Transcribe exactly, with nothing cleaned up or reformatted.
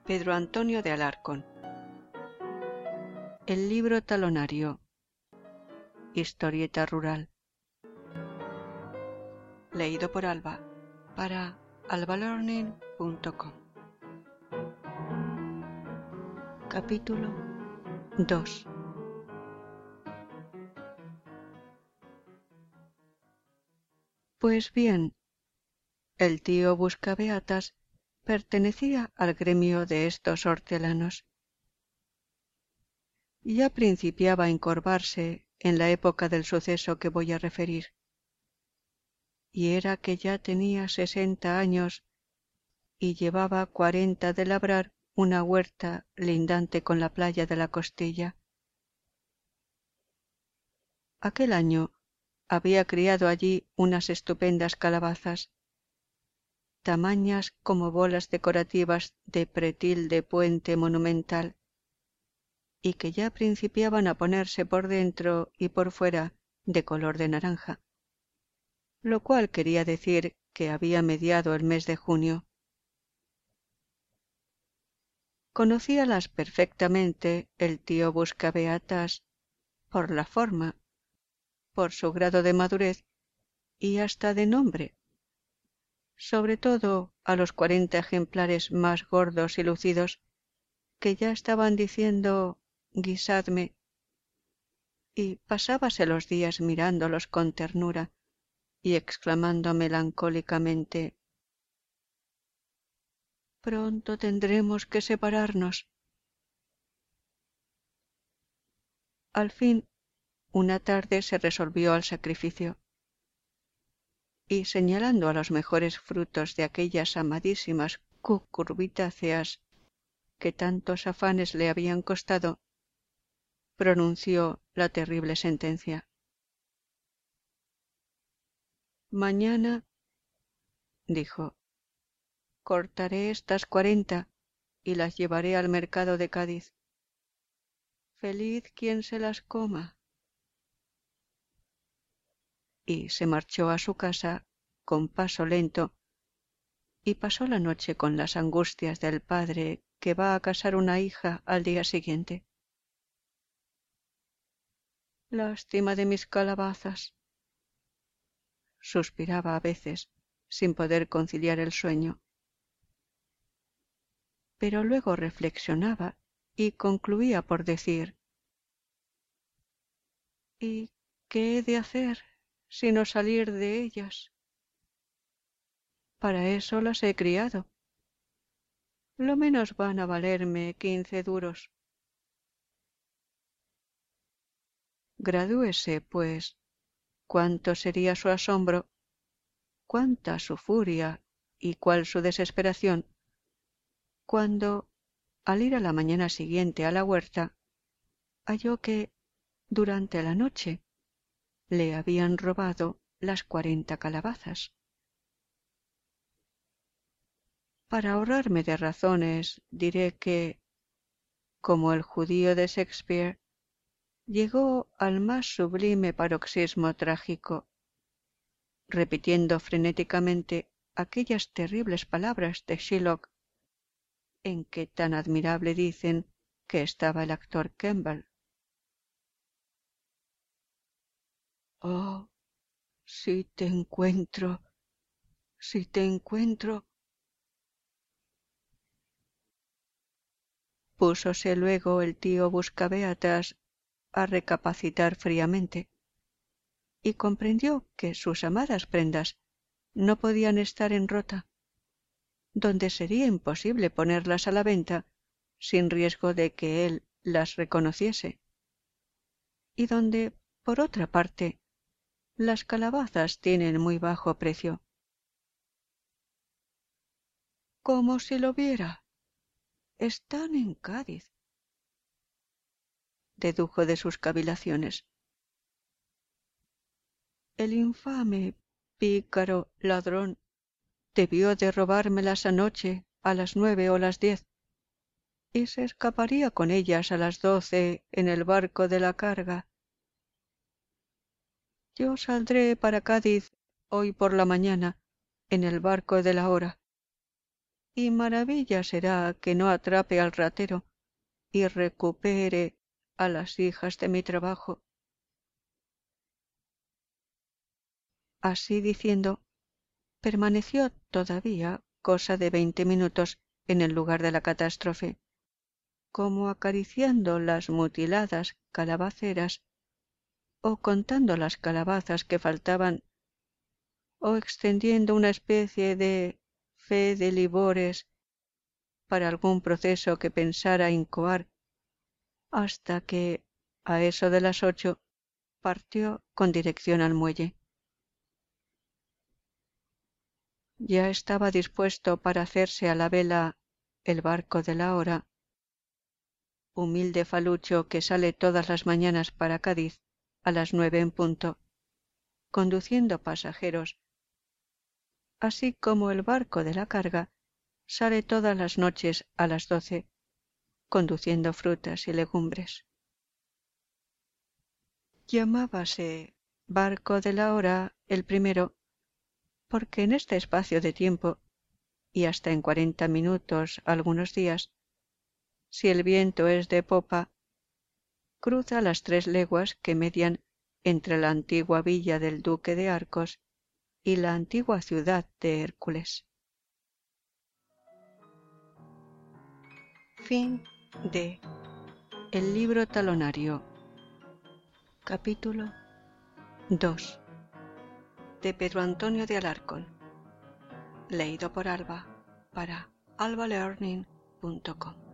Pedro Antonio de Alarcón. El libro talonario. Historieta rural. Leído por Alba para albalearning punto com. Capítulo dos. Pues bien, el tío Buscabeatas pertenecía al gremio de estos hortelanos. Ya principiaba a encorvarse en la época del suceso que voy a referir, y era que ya tenía sesenta años y llevaba cuarenta de labrar una huerta lindante con la playa de la Costilla. Aquel año había criado allí unas estupendas calabazas, tamañas como bolas decorativas de pretil de puente monumental, y que ya principiaban a ponerse por dentro y por fuera de color de naranja, lo cual quería decir que había mediado el mes de junio. Conocíalas perfectamente el tío Buscabeatas por la forma, por su grado de madurez y hasta de nombre, sobre todo a los cuarenta ejemplares más gordos y lucidos que ya estaban diciendo guisadme, y pasábase los días mirándolos con ternura y exclamando melancólicamente: pronto tendremos que separarnos. Al fin, una tarde se resolvió al sacrificio, y señalando a los mejores frutos de aquellas amadísimas cucurbitáceas que tantos afanes le habían costado, pronunció la terrible sentencia. Mañana, dijo, cortaré estas cuarenta y las llevaré al mercado de Cádiz. Feliz quien se las coma. Y se marchó a su casa con paso lento y pasó la noche con las angustias del padre que va a casar una hija al día siguiente. Lástima de mis calabazas, suspiraba a veces sin poder conciliar el sueño. Pero luego reflexionaba y concluía por decir: ¿y qué he de hacer sino salir de ellas? Para eso las he criado. Lo menos van a valerme quince duros. Gradúese, pues, cuánto sería su asombro, cuánta su furia y cuál su desesperación, cuando, al ir a la mañana siguiente a la huerta, halló que, durante la noche, le habían robado las cuarenta calabazas. Para ahorrarme de razones, diré que, como el judío de Shakespeare, llegó al más sublime paroxismo trágico, repitiendo frenéticamente aquellas terribles palabras de Shylock, en que tan admirable dicen que estaba el actor Kemble. Oh, si te encuentro, si te encuentro. Púsose luego el tío Buscabeatas a recapacitar fríamente, y comprendió que sus amadas prendas no podían estar en Rota, donde sería imposible ponerlas a la venta sin riesgo de que él las reconociese, y donde, por otra parte, las calabazas tienen muy bajo precio. Como si lo viera. Están en Cádiz, dedujo de sus cavilaciones. El infame, pícaro ladrón debió de robármelas anoche a las nueve o las diez, y se escaparía con ellas a las doce en el barco de la carga. Yo saldré para Cádiz hoy por la mañana en el barco de la hora, y maravilla será que no atrape al ratero y recupere a las hijas de mi trabajo. Así diciendo, permaneció todavía cosa de veinte minutos en el lugar de la catástrofe, como acariciando las mutiladas calabaceras, o contando las calabazas que faltaban, o extendiendo una especie de fe de livores para algún proceso que pensara incoar, hasta que, a eso de las ocho, partió con dirección al muelle. Ya estaba dispuesto para hacerse a la vela el barco de la hora, humilde falucho que sale todas las mañanas para Cádiz a las nueve en punto, conduciendo pasajeros, así como el barco de la carga sale todas las noches a las doce, conduciendo frutas y legumbres. Llamábase barco de la hora el primero, porque en este espacio de tiempo, y hasta en cuarenta minutos algunos días, si el viento es de popa, cruza las tres leguas que median entre la antigua villa del duque de Arcos y la antigua ciudad de Hércules. Fin de El libro talonario. Capítulo dos. De Pedro Antonio de Alarcón. Leído por Alba para alba learning punto com.